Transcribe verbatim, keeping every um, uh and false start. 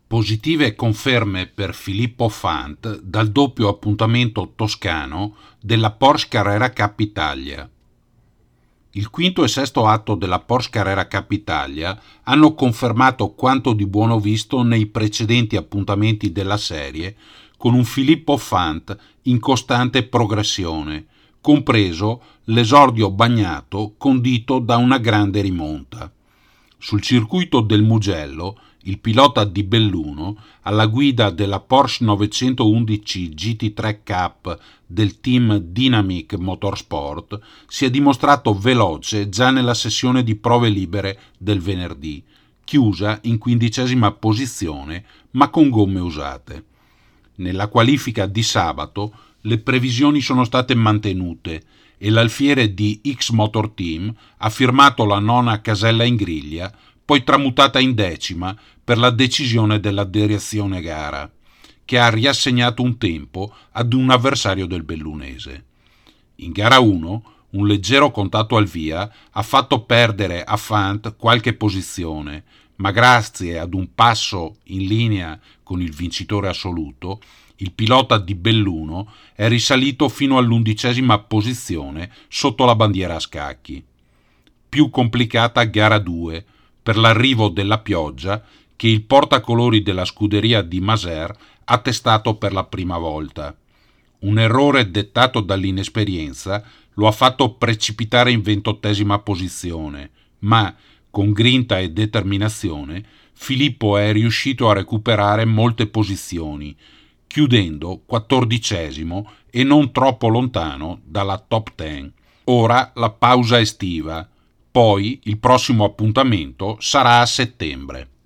Positive conferme per Filippo Fant dal doppio appuntamento toscano della Porsche Carrera Cup Italia. Il quinto e sesto atto della Porsche Carrera Cup Italia hanno confermato quanto di buono visto nei precedenti appuntamenti della serie, con un Filippo Fant in costante progressione, compreso l'esordio bagnato condito da una grande rimonta. Sul circuito del Mugello, il pilota di Belluno, alla guida della Porsche novecentoundici G T tre Cup del team Dynamic Motorsport, si è dimostrato veloce già nella sessione di prove libere del venerdì, chiusa in quindicesima posizione ma con gomme usate. Nella qualifica di sabato le previsioni sono state mantenute e l'alfiere di X-Motor Team ha firmato la nona casella in griglia, poi tramutata in decima per la decisione della direzione gara, che ha riassegnato un tempo ad un avversario del bellunese. In gara uno, un leggero contatto al via ha fatto perdere a Fant qualche posizione, ma grazie ad un passo in linea con il vincitore assoluto, il pilota di Belluno è risalito fino all'undicesima posizione sotto la bandiera a scacchi. Più complicata gara due, per l'arrivo della pioggia che il portacolori della scuderia di Maser ha testato per la prima volta. Un errore dettato dall'inesperienza lo ha fatto precipitare in ventottesima posizione, ma con grinta e determinazione Filippo è riuscito a recuperare molte posizioni, chiudendo quattordicesimo e non troppo lontano dalla top dieci. Ora la pausa estiva, poi il prossimo appuntamento sarà a settembre.